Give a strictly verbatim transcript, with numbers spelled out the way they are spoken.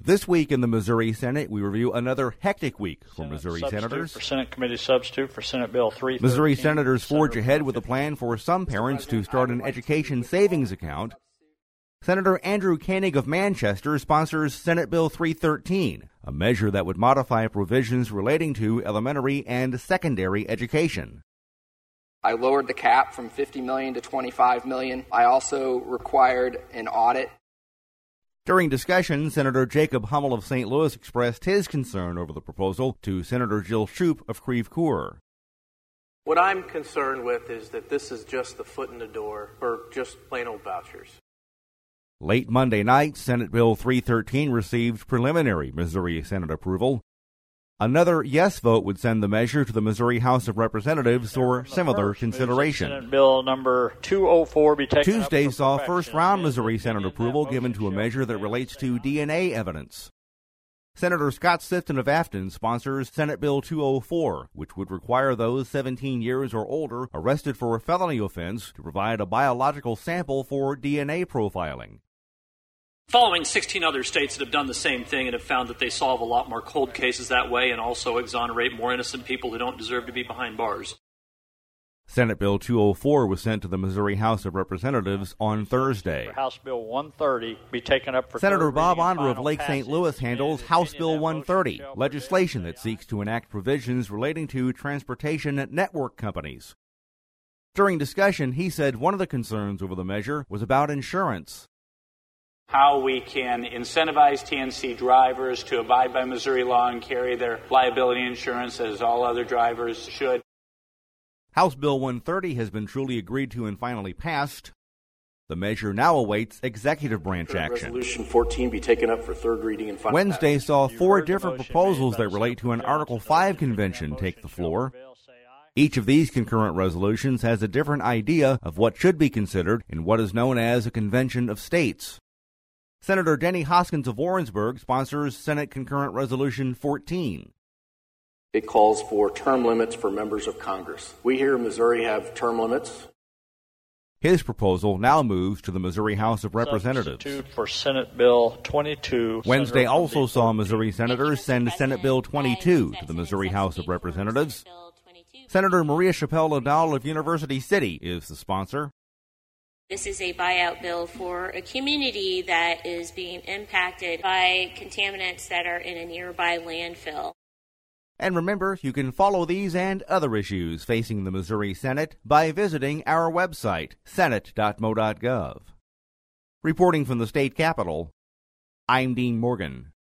This week in the Missouri Senate, we review another hectic week for Senate Missouri senators. For Senate Committee Substitute for Senate Bill three thirteen. Missouri senators forge ahead with a plan for some parents to start an education savings account. Senator Andrew Koenig of Manchester sponsors Senate Bill three thirteen, a measure that would modify provisions relating to elementary and secondary education. I lowered the cap from fifty million dollars to twenty-five million dollars. I also required an audit. During discussion, Senator Jacob Hummel of Saint Louis expressed his concern over the proposal to Senator Jill Shoup of Creve Coeur. What I'm concerned with is that this is just the foot in the door for just plain old vouchers. Late Monday night, Senate Bill three thirteen received preliminary Missouri Senate approval. Another yes vote would send the measure to the Missouri House of Representatives for similar consideration. Senate Bill number two oh four be taken Tuesday up for saw perfection. first-round Missouri Senate approval given to a measure that relates to D N A evidence. Senator Scott Sifton of Afton sponsors Senate Bill two oh four, which would require those seventeen years or older arrested for a felony offense to provide a biological sample for D N A profiling. Following sixteen other states that have done the same thing and have found that they solve a lot more cold cases that way and also exonerate more innocent people who don't deserve to be behind bars. Senate Bill two oh four was sent to the Missouri House of Representatives on Thursday. House Bill one thirty be taken up for Senator Bob Onder of Lake Saint Louis handles House Bill one thirty, legislation that seeks to enact provisions relating to transportation network companies. During discussion, he said one of the concerns over the measure was about insurance. How we can incentivize T N C drivers to abide by Missouri law and carry their liability insurance as all other drivers should. House Bill one thirty has been truly agreed to and finally passed. The measure now awaits executive branch action. Resolution fourteen be taken up for third reading and final. Wednesday saw four different proposals that relate to an Article five convention take the floor. Each of these concurrent resolutions has a different idea of what should be considered in what is known as a convention of states. Senator Denny Hoskins of Warrensburg sponsors Senate Concurrent Resolution fourteen. It calls for term limits for members of Congress. We here in Missouri have term limits. His proposal now moves to the Missouri House of Representatives. Substitute for Senate Bill twenty-two. Wednesday Senator also saw Missouri senators send Senate Bill twenty-two to the Missouri House of Representatives. Senator Maria Chappelle O'Donnell of University City is the sponsor. This is a buyout bill for a community that is being impacted by contaminants that are in a nearby landfill. And remember, you can follow these and other issues facing the Missouri Senate by visiting our website, senate dot mo dot gov. Reporting from the state capitol, I'm Dean Morgan.